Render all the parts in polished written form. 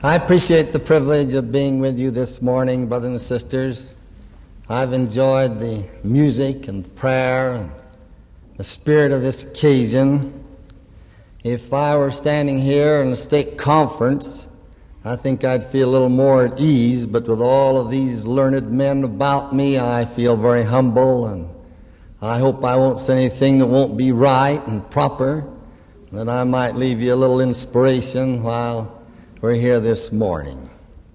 I appreciate the privilege of being with you this morning, brothers and sisters. I've enjoyed the music and the prayer and the spirit of this occasion. If I were standing here in a stake conference, I think I'd feel a little more at ease, but with all of these learned men about me, I feel very humble, and I hope I won't say anything that won't be right and proper, that I might leave you a little inspiration while we're here this morning.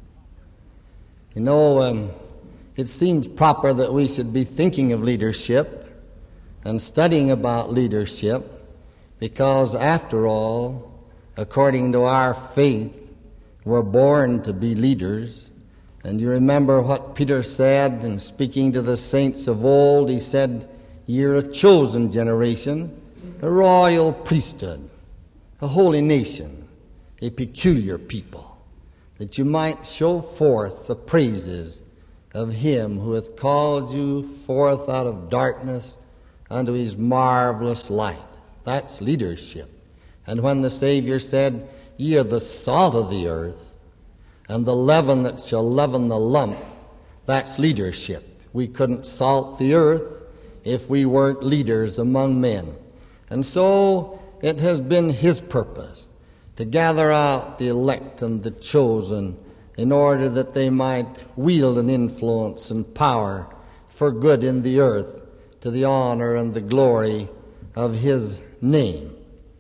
You know, it seems proper that we should be thinking of leadership and studying about leadership, because after all, according to our faith, we're born to be leaders. And you remember what Peter said in speaking to the saints of old. He said, "You're a chosen generation, a royal priesthood, a holy nation, a peculiar people, that you might show forth the praises of him who hath called you forth out of darkness unto his marvelous light." That's leadership. And when the Savior said, "Ye are the salt of the earth, and the leaven that shall leaven the lump," that's leadership. We couldn't salt the earth if we weren't leaders among men. And so it has been his purpose to gather out the elect and the chosen in order that they might wield an influence and power for good in the earth, to the honor and the glory of his name.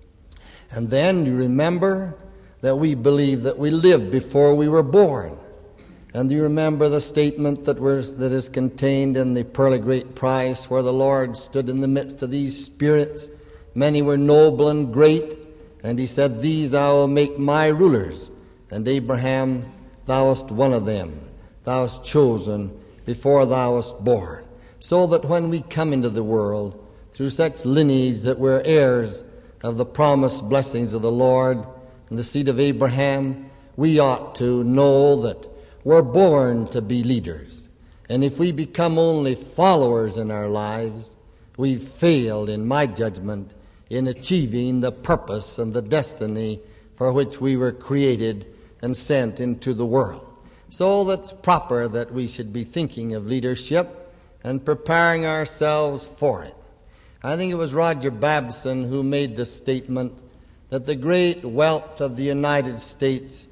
And then you remember that we believe that we lived before we were born. And you remember the statement that is contained in the Pearl of Great Price, where the Lord stood in the midst of these spirits. Many were noble and great, and he said, "These I will make my rulers." And Abraham, thou wast one of them. Thou wast chosen before thou wast born. So that when we come into the world through such lineage that we're heirs of the promised blessings of the Lord and the seed of Abraham, we ought to know that we're born to be leaders. And if we become only followers in our lives, we've failed, in my judgment, in achieving the purpose and the destiny for which we were created and sent into the world. So that's proper that we should be thinking of leadership and preparing ourselves for it. I think it was Roger Babson who made the statement that the great wealth of the United States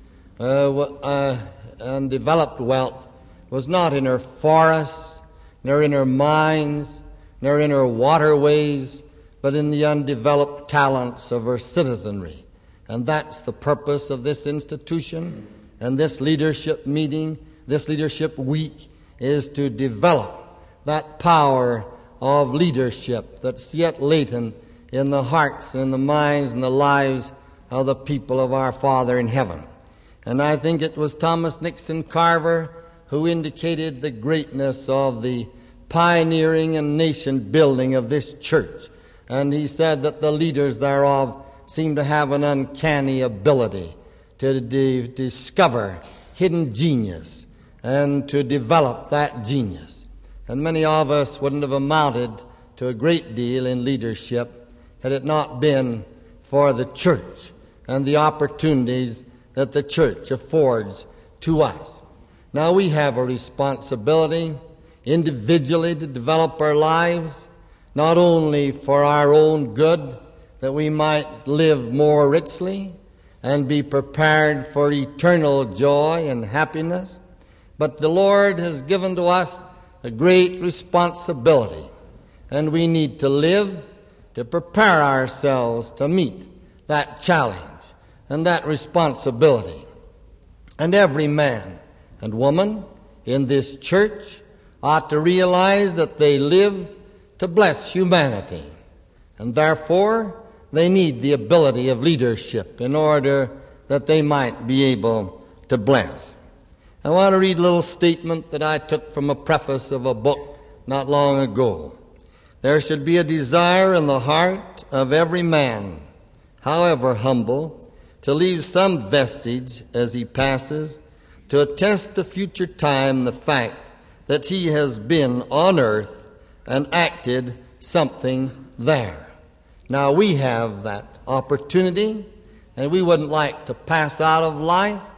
and developed wealth was not in her forests, nor in her mines, nor in her waterways, but in the undeveloped talents of her citizenry. And that's the purpose of this institution and this leadership meeting, this leadership week, is to develop that power of leadership that's yet latent in the hearts and in the minds and the lives of the people of our Father in heaven. And I think it was Thomas Nixon Carver who indicated the greatness of the pioneering and nation building of this church. And he said that the leaders thereof seem to have an uncanny ability to discover hidden genius and to develop that genius. And many of us wouldn't have amounted to a great deal in leadership had it not been for the church and the opportunities that the church affords to us. Now we have a responsibility individually to develop our lives, not only for our own good, that we might live more richly and be prepared for eternal joy and happiness, but the Lord has given to us a great responsibility, and we need to live to prepare ourselves to meet that challenge and that responsibility. And every man and woman in this church ought to realize that they live to bless humanity, and therefore they need the ability of leadership in order that they might be able to bless. I want to read a little statement that I took from a preface of a book not long ago. There should be a desire in the heart of every man, however humble, to leave some vestige as he passes, to attest to future time the fact that he has been on earth and acted something there. Now we have that opportunity, and we wouldn't like to pass out of life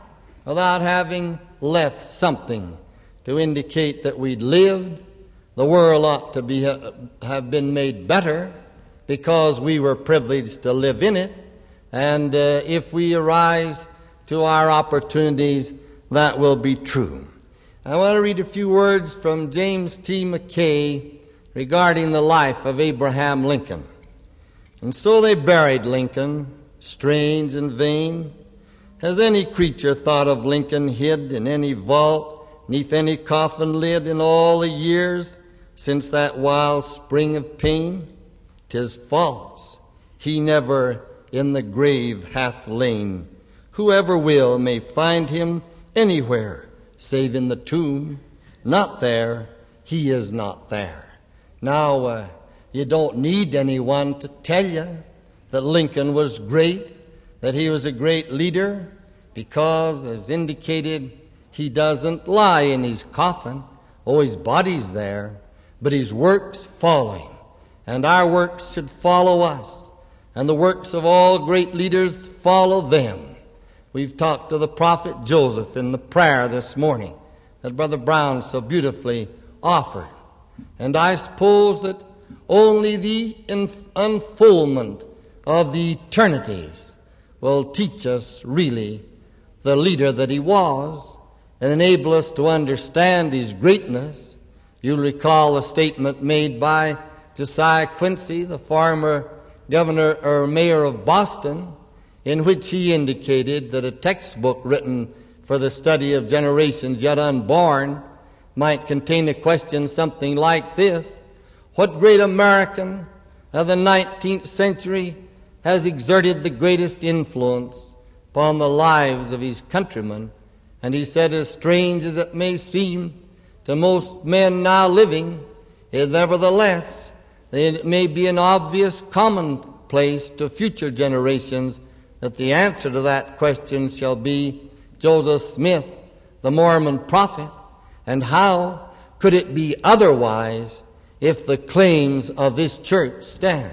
without having left something to indicate that we'd lived. The world ought to have been made better because we were privileged to live in it. And if we arise to our opportunities, that will be true. I want to read a few words from James T. McKay regarding the life of Abraham Lincoln. And so they buried Lincoln, strange and vain. Has any creature thought of Lincoln hid in any vault, 'neath any coffin lid, in all the years since that wild spring of pain? 'Tis false. He never in the grave hath lain. Whoever will may find him anywhere, save in the tomb. Not there, he is not there. Now, you don't need anyone to tell you that Lincoln was great, that he was a great leader, because, as indicated, he doesn't lie in his coffin. Oh, his body's there, but his works follow him. And our works should follow us. And the works of all great leaders follow them. We've talked to the prophet Joseph in the prayer this morning that Brother Brown so beautifully offered. And I suppose that only the unfoldment of the eternities will teach us really the leader that he was and enable us to understand his greatness. You'll recall a statement made by Josiah Quincy, the former governor or mayor of Boston, in which he indicated that a textbook written for the study of generations yet unborn might contain a question something like this: what great American of the 19th century has exerted the greatest influence upon the lives of his countrymen? And he said, as strange as it may seem to most men now living, nevertheless, it may be an obvious commonplace to future generations that the answer to that question shall be Joseph Smith, the Mormon prophet. And how could it be otherwise if the claims of this church stand?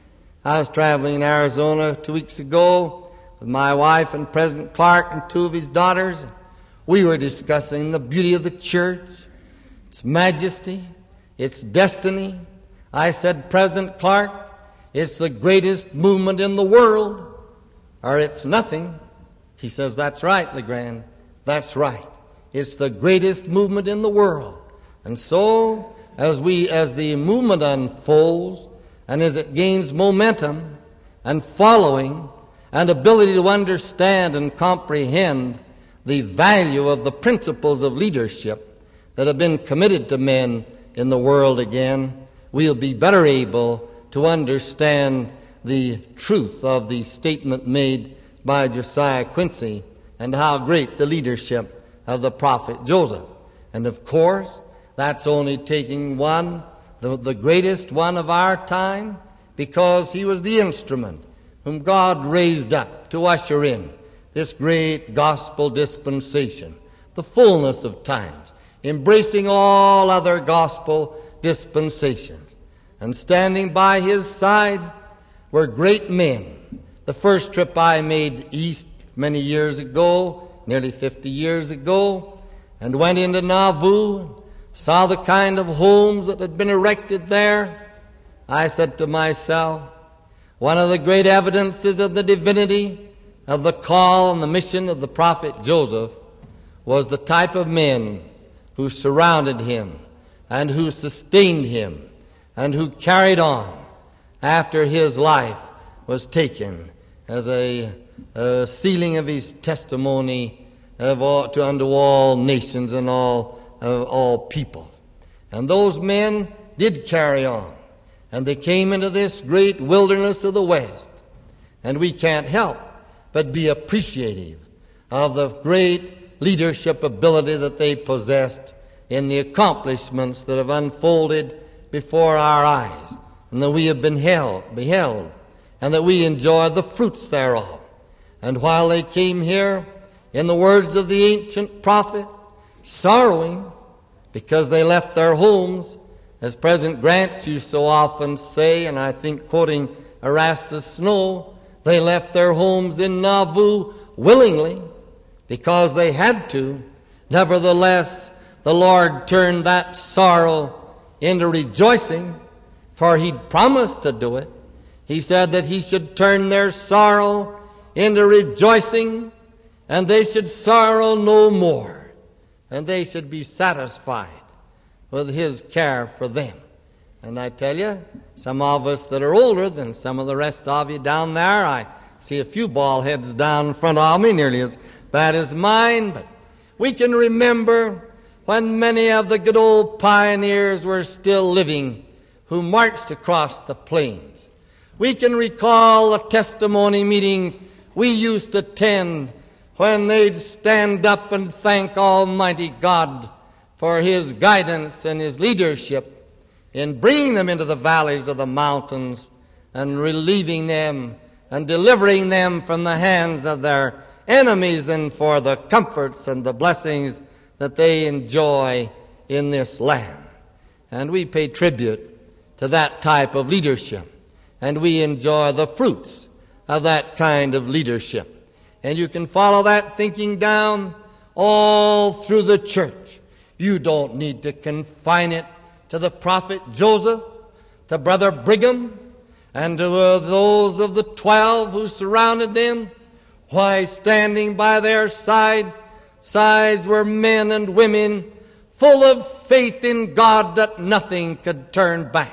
I was traveling in Arizona 2 weeks ago with my wife and President Clark and 2 of his daughters. We were discussing the beauty of the church, its majesty, its destiny. I said, President Clark, it's the greatest movement in the world, or it's nothing. He says, that's right, LeGrand, that's right. It's the greatest movement in the world. And so, as the movement unfolds, and as it gains momentum and following and ability to understand and comprehend the value of the principles of leadership that have been committed to men in the world again, we'll be better able to understand the truth of the statement made by Josiah Quincy and how great the leadership of the prophet Joseph. And of course, that's only taking one, the greatest one of our time, because he was the instrument whom God raised up to usher in this great gospel dispensation, the fullness of times, embracing all other gospel dispensations. And standing by his side were great men. The first trip I made east many years ago, nearly 50 years ago, and went into Nauvoo, saw the kind of homes that had been erected there, I said to myself, one of the great evidences of the divinity of the call and the mission of the prophet Joseph was the type of men who surrounded him and who sustained him and who carried on after his life was taken as a sealing of his testimony unto all nations and all people. And those men did carry on, and they came into this great wilderness of the West. And we can't help but be appreciative of the great leadership ability that they possessed in the accomplishments that have unfolded before our eyes, and that we have beheld, and that we enjoy the fruits thereof. And while they came here, in the words of the ancient prophet, sorrowing because they left their homes, as President Grant used so often say, and I think quoting Erastus Snow, they left their homes in Nauvoo willingly, because they had to. Nevertheless, the Lord turned that sorrow into rejoicing, for He'd promised to do it. He said that He should turn their sorrow into rejoicing, and they should sorrow no more, and they should be satisfied with His care for them. And I tell you, some of us that are older than some of the rest of you down there, I see a few bald heads down in front of me, nearly as bad as mine, but we can remember when many of the good old pioneers were still living who marched across the plains. We can recall the testimony meetings we used to attend when they'd stand up and thank Almighty God for His guidance and His leadership in bringing them into the valleys of the mountains and relieving them and delivering them from the hands of their enemies, and for the comforts and the blessings that they enjoy in this land. And we pay tribute to that type of leadership, and we enjoy the fruits of that kind of leadership. And you can follow that thinking down all through the church. You don't need to confine it to the prophet Joseph, to Brother Brigham, and to those of the 12 who surrounded them. Why, standing by their sides were men and women full of faith in God that nothing could turn back.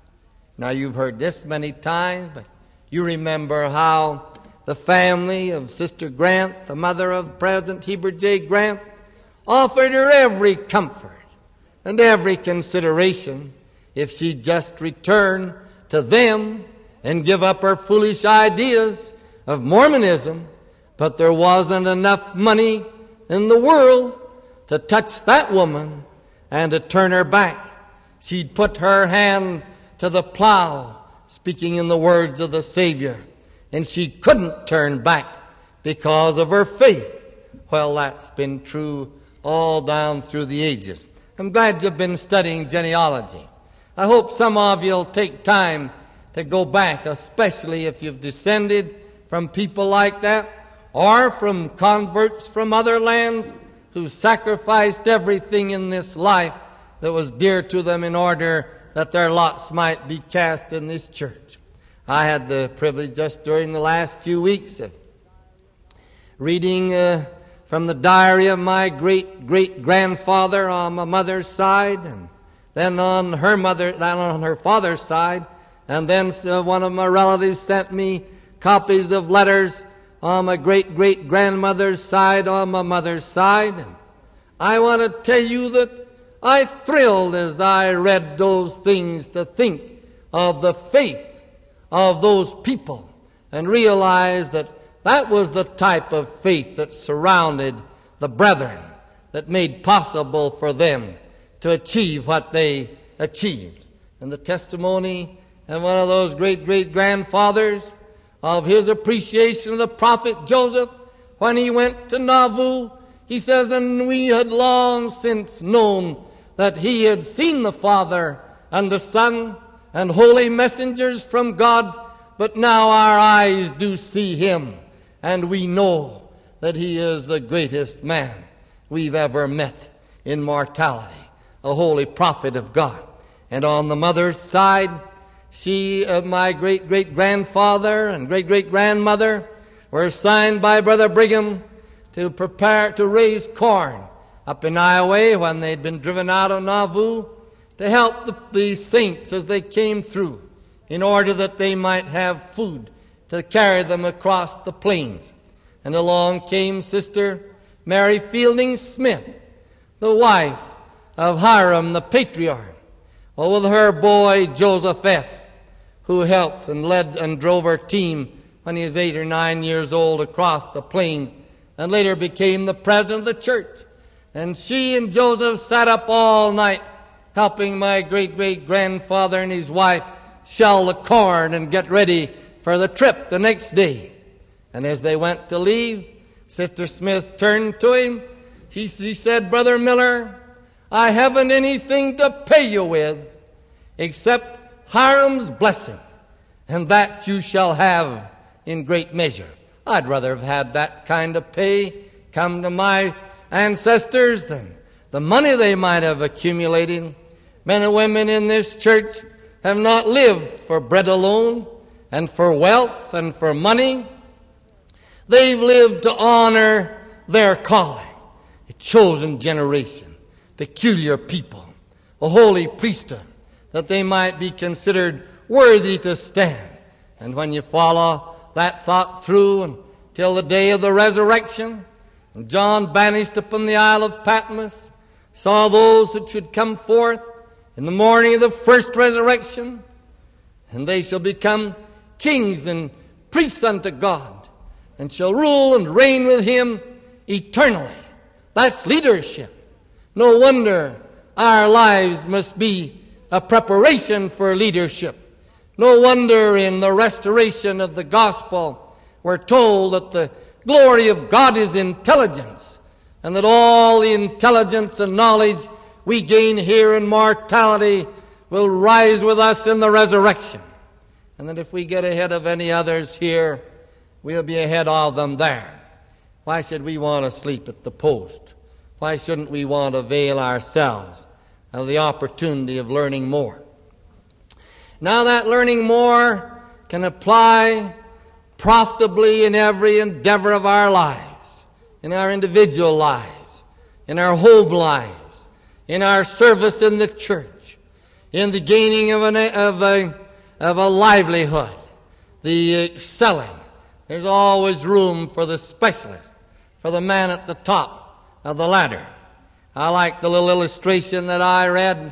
Now, you've heard this many times, but you remember how the family of Sister Grant, the mother of President Heber J. Grant, offered her every comfort and every consideration if she'd just return to them and give up her foolish ideas of Mormonism. But there wasn't enough money in the world to touch that woman and to turn her back. She'd put her hand to the plow, speaking in the words of the Savior, and she couldn't turn back because of her faith. Well, that's been true all down through the ages. I'm glad you've been studying genealogy. I hope some of you will take time to go back, especially if you've descended from people like that, or from converts from other lands who sacrificed everything in this life that was dear to them in order that their lots might be cast in this church. I had the privilege just during the last few weeks of reading from the diary of my great-great-grandfather on my mother's side, and then on her father's side, and then one of my relatives sent me copies of letters on my great-great-grandmother's side, on my mother's side. And I want to tell you that I thrilled as I read those things to think of the faith of those people and realize that that was the type of faith that surrounded the brethren, that made possible for them to achieve what they achieved. And the testimony of one of those great-great-grandfathers of his appreciation of the prophet Joseph when he went to Nauvoo, he says, and we had long since known that he had seen the Father and the Son and holy messengers from God, but now our eyes do see him, and we know that he is the greatest man we've ever met in mortality, a holy prophet of God. And on the mother's side, she, my great-great-grandfather and great-great-grandmother were assigned by Brother Brigham to prepare to raise corn up in Iowa when they'd been driven out of Nauvoo, to help the saints as they came through, in order that they might have food to carry them across the plains. And along came Sister Mary Fielding Smith, the wife of Hiram the patriarch, with her boy Joseph F., who helped and led and drove her team when he was 8 or 9 years old across the plains, and later became the president of the church. And she and Joseph sat up all night helping my great-great-grandfather and his wife shell the corn and get ready for the trip the next day. And as they went to leave, Sister Smith turned to him. She said, Brother Miller, I haven't anything to pay you with except Hiram's blessing, and that you shall have in great measure. I'd rather have had that kind of pay come to my ancestors than the money they might have accumulated. Men and women in this church have not lived for bread alone and for wealth and for money. They've lived to honor their calling, a chosen generation, peculiar people, a holy priesthood, that they might be considered worthy to stand. And when you follow that thought through until the day of the resurrection, and John banished upon the Isle of Patmos, saw those that should come forth in the morning of the first resurrection, and they shall become kings and priests unto God, and shall rule and reign with him eternally. That's leadership. No wonder our lives must be a preparation for leadership. No wonder in the restoration of the gospel we're told that the glory of God is intelligence, and that all the intelligence and knowledge we gain here in mortality will rise with us in the resurrection. And that if we get ahead of any others here, we'll be ahead of them there. Why should we want to sleep at the post? Why shouldn't we want to avail ourselves of the opportunity of learning more? Now that learning more can apply profitably in every endeavor of our lives, in our individual lives, in our home lives, in our service in the church, in the gaining of a livelihood, the selling. There's always room for the specialist, for the man at the top of the ladder. I like the little illustration that I read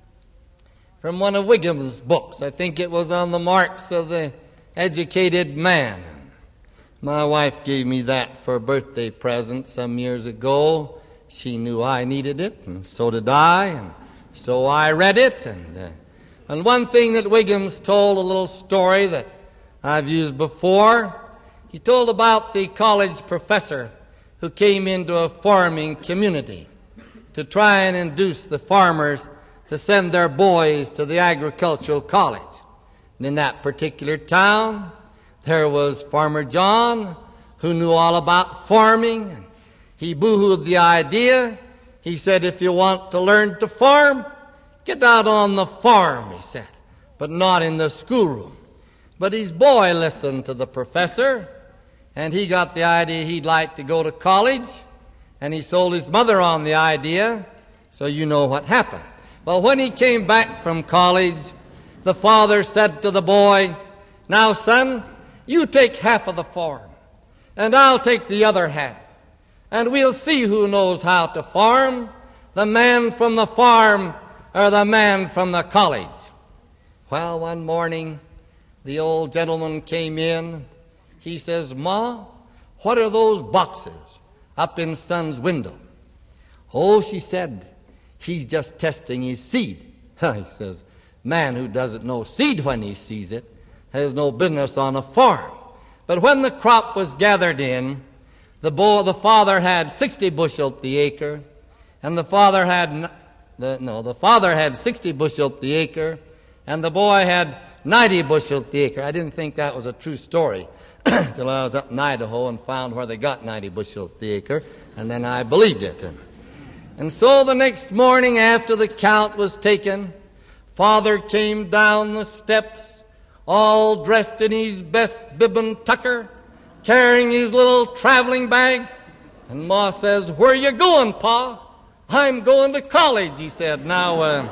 from one of Wiggum's books. I think it was on the marks of the educated man. My wife gave me that for a birthday present some years ago. She knew I needed it, and so did I, and so I read it. And one thing that Wiggum's told, a little story that I've used before, he told about the college professor who came into a farming community to try and induce the farmers to send their boys to the agricultural college. And in that particular town, there was Farmer John, who knew all about farming. And he boo-hooed the idea. He said, if you want to learn to farm, get out on the farm, he said, but not in the schoolroom. But his boy listened to the professor, and he got the idea he'd like to go to college, and he sold his mother on the idea, so you know what happened. Well, when he came back from college, the father said to the boy, now, son, you take half of the farm, and I'll take the other half, and we'll see who knows how to farm, the man from the farm or the man from the college. Well, one morning, the old gentleman came in. He says, Ma, what are those boxes up in son's window? Oh, she said, he's just testing his seed. He says, man who doesn't know seed when he sees it has no business on a farm. But when the crop was gathered in, the father had 60 bushel the acre, and the father had 60 bushel the acre, and the boy had 90 bushel the acre. I didn't think that was a true story till I was up in Idaho and found where they got 90 bushel the acre, and then I believed it. And so the next morning after the count was taken, father came down the steps, all dressed in his best bib and tucker, carrying his little traveling bag. And Ma says, where you going, Pa? I'm going to college, he said. Now,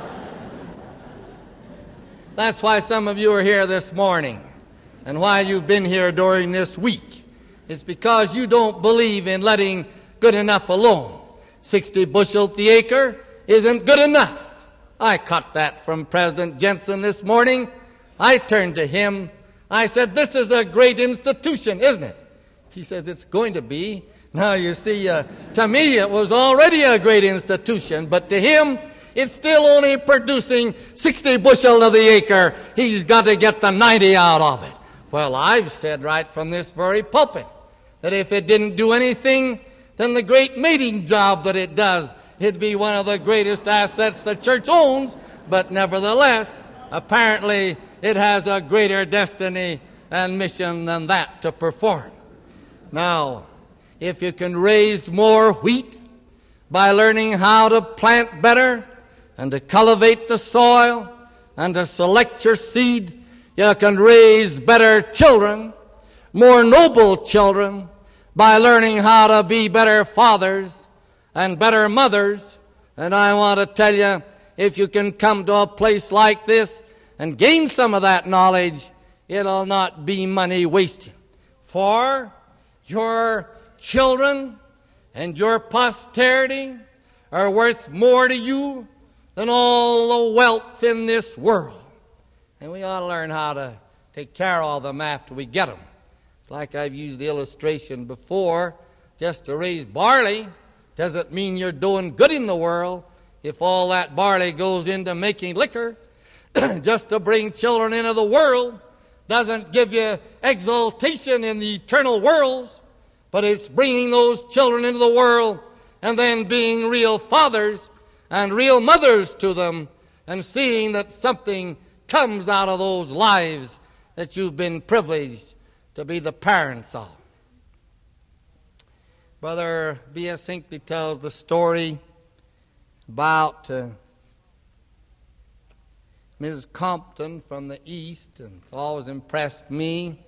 that's why some of you are here this morning, and why you've been here during this week. It's because you don't believe in letting good enough alone. 60 bushel the acre isn't good enough. I caught that from President Jensen this morning. I turned to him. I said, this is a great institution, isn't it? He says, it's going to be. Now, you see, to me, it was already a great institution, but to him, it's still only producing 60 bushel of the acre. He's got to get the 90 out of it. Well, I've said right from this very pulpit that if it didn't do anything, then the great mating job that it does, it'd be one of the greatest assets the church owns, but nevertheless, apparently, it has a greater destiny and mission than that to perform. Now, if you can raise more wheat by learning how to plant better and to cultivate the soil and to select your seed, you can raise better children, more noble children, by learning how to be better fathers and better mothers. And I want to tell you, if you can come to a place like this and gain some of that knowledge, it'll not be money wasted. For your children and your posterity are worth more to you than all the wealth in this world. And we ought to learn how to take care of them after we get them. It's like I've used the illustration before, just to raise barley doesn't mean you're doing good in the world if all that barley goes into making liquor. Just to bring children into the world doesn't give you exaltation in the eternal worlds, but it's bringing those children into the world and then being real fathers and real mothers to them and seeing that something comes out of those lives that you've been privileged to be the parents of. Brother B.S. Hinckley tells the story about Mrs. Compton from the East, and always impressed me,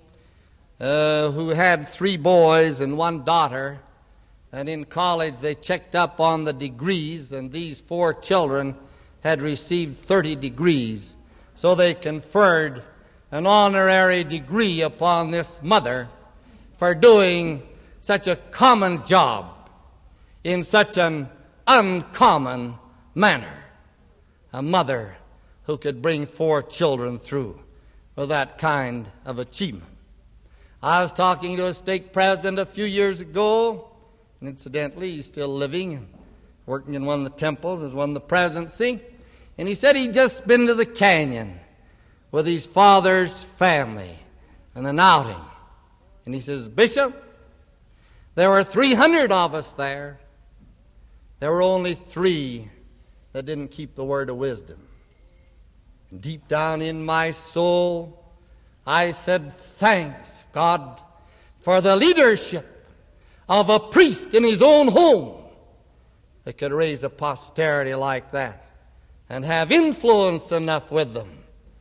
who had 3 boys and 1 daughter. And in college they checked up on the degrees, and these 4 children had received 30 degrees. So they conferred an honorary degree upon this mother for doing such a common job in such an uncommon manner. A mother who could bring 4 children through with that kind of achievement. I was talking to a stake president a few years ago, and incidentally he's still living and working in one of the temples as one of the presidency, and he said he'd just been to the canyon with his father's family and an outing. And he says, Bishop, there were 300 of us there. There were only 3 that didn't keep the word of wisdom. And deep down in my soul, I said, thanks, God, for the leadership of a priest in his own home that could raise a posterity like that and have influence enough with them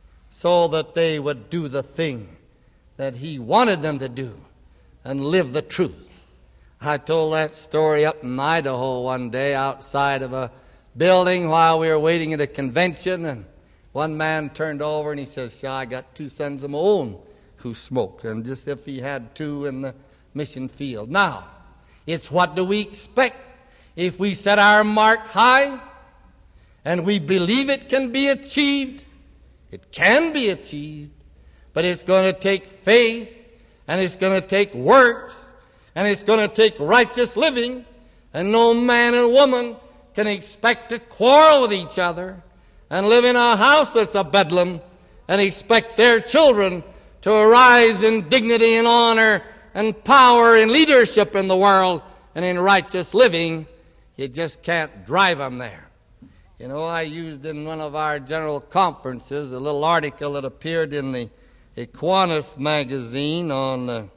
so that they would do the thing that he wanted them to do and live the truth. I told that story up in Idaho one day outside of a building while we were waiting at a convention, and one man turned over and he says, I got 2 sons of my own who smoke, and just if he had 2 in the mission field. Now, it's what do we expect if we set our mark high and we believe it can be achieved? It can be achieved, but it's going to take faith, and it's going to take works, and it's going to take righteous living, and no man and woman can expect to quarrel with each other and live in a house that's a bedlam and expect their children to arise in dignity and honor and power and leadership in the world and in righteous living. You just can't drive them there. You know, I used in one of our general conferences a little article that appeared in the Aquinas magazine on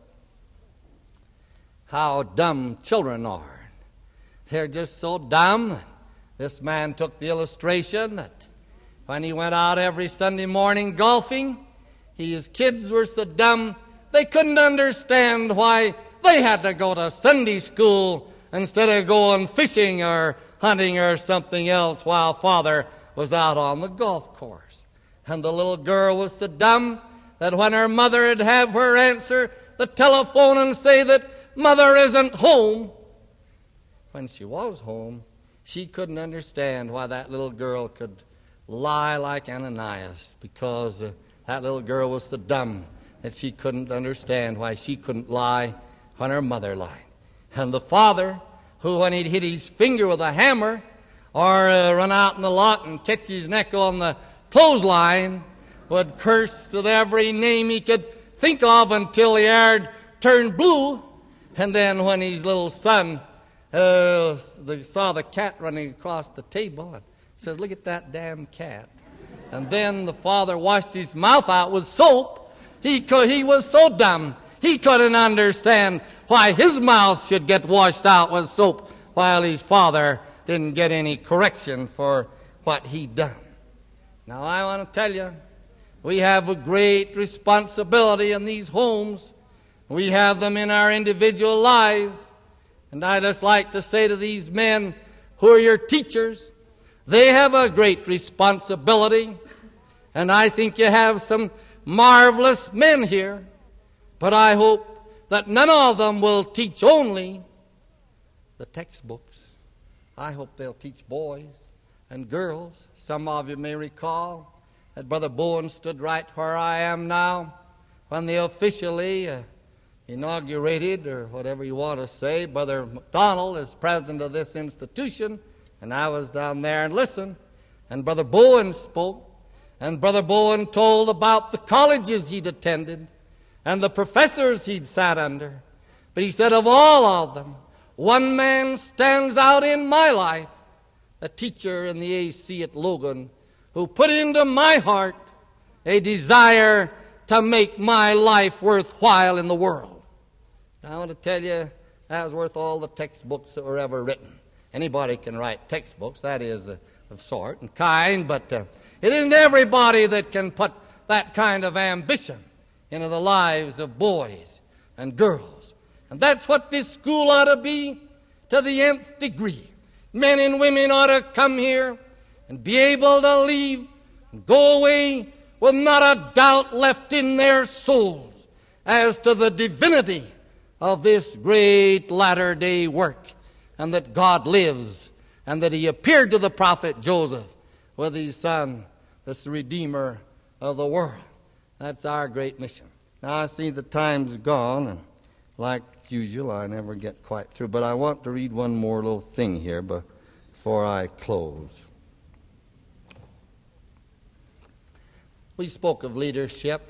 how dumb children are. They're just so dumb. This man took the illustration that when he went out every Sunday morning golfing, his kids were so dumb they couldn't understand why they had to go to Sunday school instead of going fishing or hunting or something else while father was out on the golf course. And the little girl was so dumb that when her mother would have her answer the telephone and say that mother isn't home, when she was home, she couldn't understand why that little girl could lie like Ananias, because that little girl was so dumb that she couldn't understand why she couldn't lie when her mother lied. And the father, who when he'd hit his finger with a hammer or run out in the lot and catch his neck on the clothesline, would curse with every name he could think of until the air turned blue. And then when his little son saw the cat running across the table, and says, look at that damn cat. And then the father washed his mouth out with soap. He was so dumb He couldn't understand why his mouth should get washed out with soap while his father didn't get any correction for what he'd done. Now I want to tell you, we have a great responsibility in these homes. We have them in our individual lives. And I just like to say to these men who are your teachers, they have a great responsibility. And I think you have some marvelous men here. But I hope that none of them will teach only the textbooks. I hope they'll teach boys and girls. Some of you may recall that Brother Bowen stood right where I am now when they officially inaugurated, or whatever you want to say, Brother McDonald as president of this institution. And I was down there and listened. And Brother Bowen spoke. And Brother Bowen told about the colleges he'd attended and the professors he'd sat under. But he said, of all of them, one man stands out in my life, a teacher in the AC at Logan, who put into my heart a desire to make my life worthwhile in the world. Now, I want to tell you, that was worth all the textbooks that were ever written. Anybody can write textbooks, that is of sort and kind, but it isn't everybody that can put that kind of ambition into the lives of boys and girls. And that's what this school ought to be to the nth degree. Men and women ought to come here and be able to leave and go away with not a doubt left in their souls as to the divinity of this great latter-day work, and that God lives, and that he appeared to the prophet Joseph with his son, this Redeemer of the world. That's our great mission. Now I see the time's gone, and like usual, I never get quite through, but I want to read one more little thing here before I close. We spoke of leadership.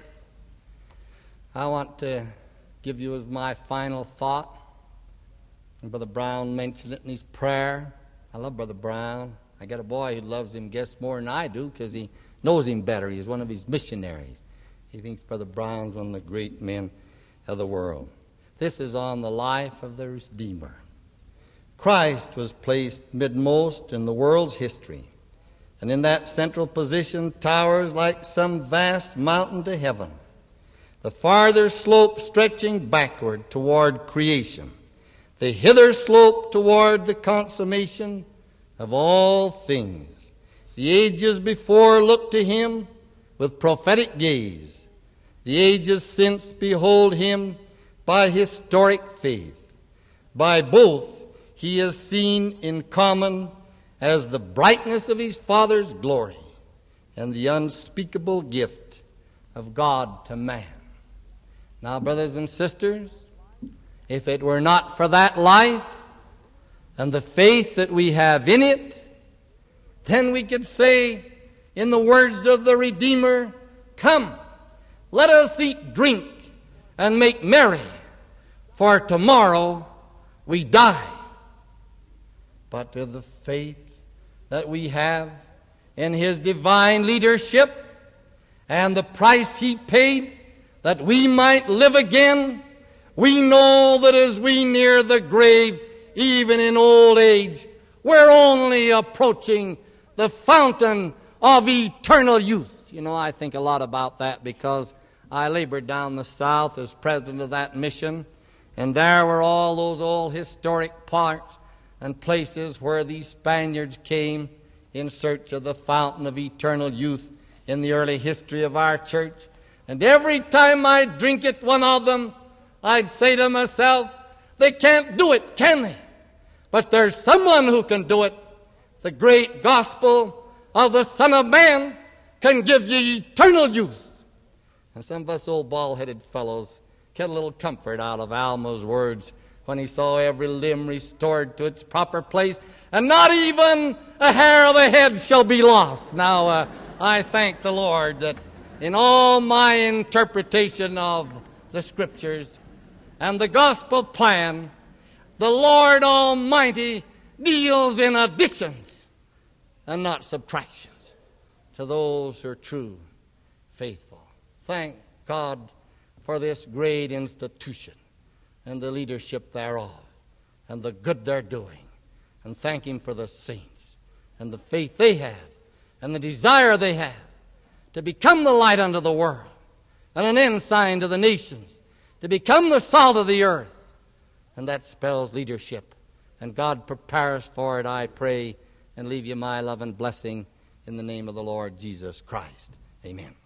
I want to give you as my final thought. And Brother Brown mentioned it in his prayer. I love Brother Brown. I got a boy who loves him, guess, more than I do, because he knows him better. He's one of his missionaries. He thinks Brother Brown's one of the great men of the world. This is on the life of the Redeemer. Christ was placed midmost in the world's history, and in that central position towers like some vast mountain to heaven, the farther slope stretching backward toward creation, the hither slope toward the consummation of all things. The ages before looked to him with prophetic gaze. The ages since behold him by historic faith. By both he is seen in common as the brightness of his Father's glory and the unspeakable gift of God to man. Now, brothers and sisters, if it were not for that life and the faith that we have in it, then we could say, in the words of the Redeemer, "Come, let us eat, drink, and make merry, for tomorrow we die." But to the faith that we have in his divine leadership and the price he paid that we might live again, we know that as we near the grave, even in old age, we're only approaching the fountain of eternal youth. You know, I think a lot about that because I labored down the South as president of that mission, and there were all those old historic parts and places where these Spaniards came in search of the fountain of eternal youth in the early history of our church. And every time I'd drink at one of them, I'd say to myself, they can't do it, can they? But there's someone who can do it. The great gospel of the Son of Man can give you eternal youth. And some of us old bald-headed fellows get a little comfort out of Alma's words when he saw every limb restored to its proper place, and not even a hair of the head shall be lost. Now, I thank the Lord that in all my interpretation of the Scriptures and the gospel plan, the Lord Almighty deals in additions and not subtractions to those who are true, faithful. Thank God for this great institution and the leadership thereof and the good they're doing. And thank Him for the saints and the faith they have and the desire they have to become the light unto the world and an ensign to the nations, to become the salt of the earth. And that spells leadership. And God prepare us for it, I pray, and leave you my love and blessing in the name of the Lord Jesus Christ. Amen.